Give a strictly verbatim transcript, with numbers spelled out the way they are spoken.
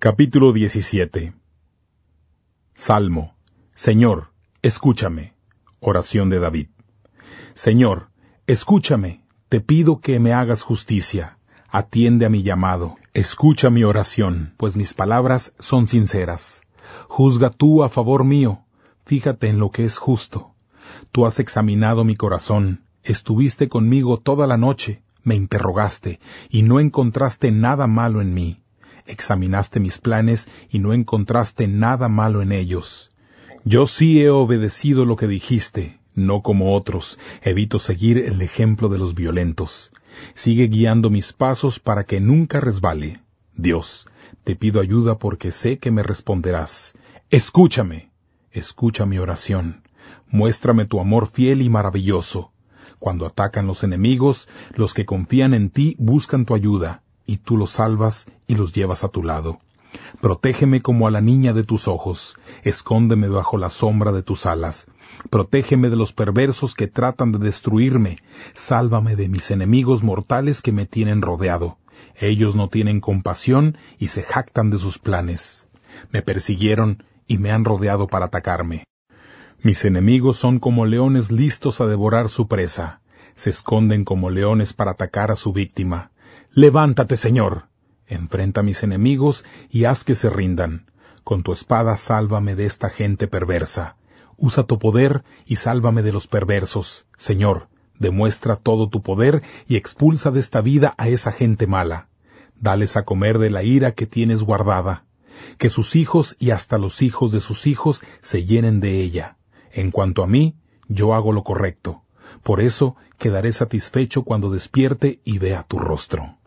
Capítulo diecisiete. Salmo. Señor, escúchame. Oración de David. Señor, escúchame, te pido que me hagas justicia. Atiende a mi llamado. Escucha mi oración, pues mis palabras son sinceras. Juzga tú a favor mío. Fíjate en lo que es justo. Tú has examinado mi corazón. Estuviste conmigo toda la noche. Me interrogaste, y no encontraste nada malo en mí. Examinaste mis planes, y no encontraste nada malo en ellos. Yo sí he obedecido lo que dijiste, no como otros. Evito seguir el ejemplo de los violentos. Sigue guiando mis pasos para que nunca resbale. Dios, te pido ayuda porque sé que me responderás. Escúchame, escucha mi oración. Muéstrame tu amor fiel y maravilloso. Cuando atacan los enemigos, los que confían en ti buscan tu ayuda, y tú los salvas y los llevas a tu lado. Protégeme como a la niña de tus ojos, escóndeme bajo la sombra de tus alas. Protégeme de los perversos que tratan de destruirme, sálvame de mis enemigos mortales que me tienen rodeado. Ellos no tienen compasión y se jactan de sus planes. Me persiguieron y me han rodeado para atacarme. Mis enemigos son como leones listos a devorar su presa. Se esconden como leones para atacar a su víctima. Levántate, Señor. Enfrenta a mis enemigos y haz que se rindan. Con tu espada sálvame de esta gente perversa. Usa tu poder y sálvame de los perversos. Señor, demuestra todo tu poder y expulsa de esta vida a esa gente mala. Dales a comer de la ira que tienes guardada. Que sus hijos y hasta los hijos de sus hijos se llenen de ella. En cuanto a mí, yo hago lo correcto. Por eso quedaré satisfecho cuando despierte y vea tu rostro.